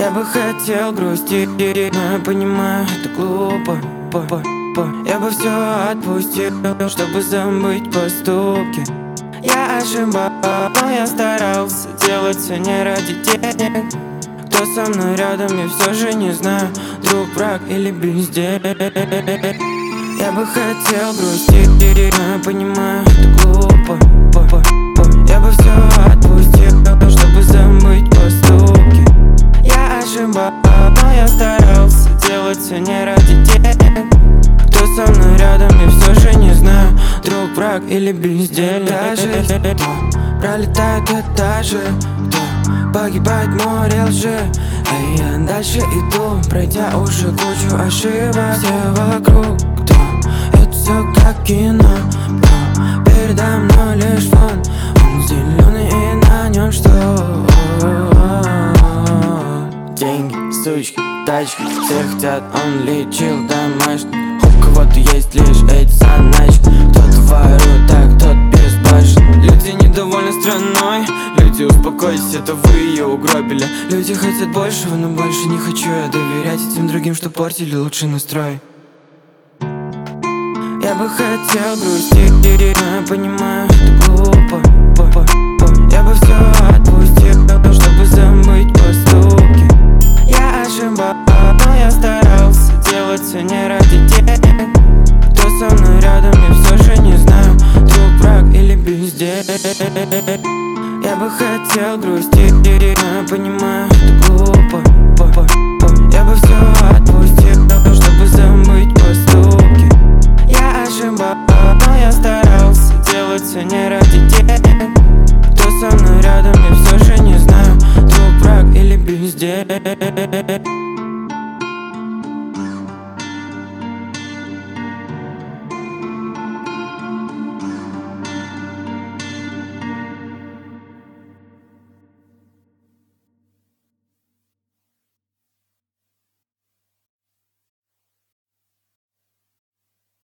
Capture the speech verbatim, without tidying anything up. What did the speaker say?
Я бы хотел грустить, но я понимаю, это глупо. Я бы все отпустил, чтобы забыть поступки. Я ошибался, но я старался делать все не ради денег. Кто со мной рядом, я все же не знаю, друг, враг или бездельник. Я бы хотел грустить, но я понимаю, это глупо. Я бы все отпустил, чтобы забыть поступки. Я ошибался, но я старался делать все не ради денег. Кто со мной рядом, я все же не знаю, друг, враг или бездельник. Даже кто пролетает этажи, кто погибает в море лжи, а я дальше иду, пройдя уже кучу ошибок. Все вокруг, кто это все как кино, но передо мной лишь фон. Он зеленый и на нем что? Деньги, сучки, тачки, все хотят, он лечил домашний. У кого-то есть лишь эти заначки. Кто-то ворует, а кто-то безбашен. Люди недовольны страной. Люди, успокойтесь, это вы ее угробили. Люди хотят большего, но больше не хочу я доверять этим другим, что портили лучший настрой. Я бы хотел грустить, но я понимаю, это глупо. Я бы все отпустил, чтобы забыть поступки. Я ошибался, но я старался делать все не ради денег. Кто со мной рядом, я все же не знаю, друг, враг или бездельник. Я бы хотел грустить, но я понимаю, это глупо. Я бы все отпустил, чтобы забыть поступки. Я ошибался, но я старался делать все не ради денег. Кто со мной рядом, я все же не знаю, друг, враг или бездельник.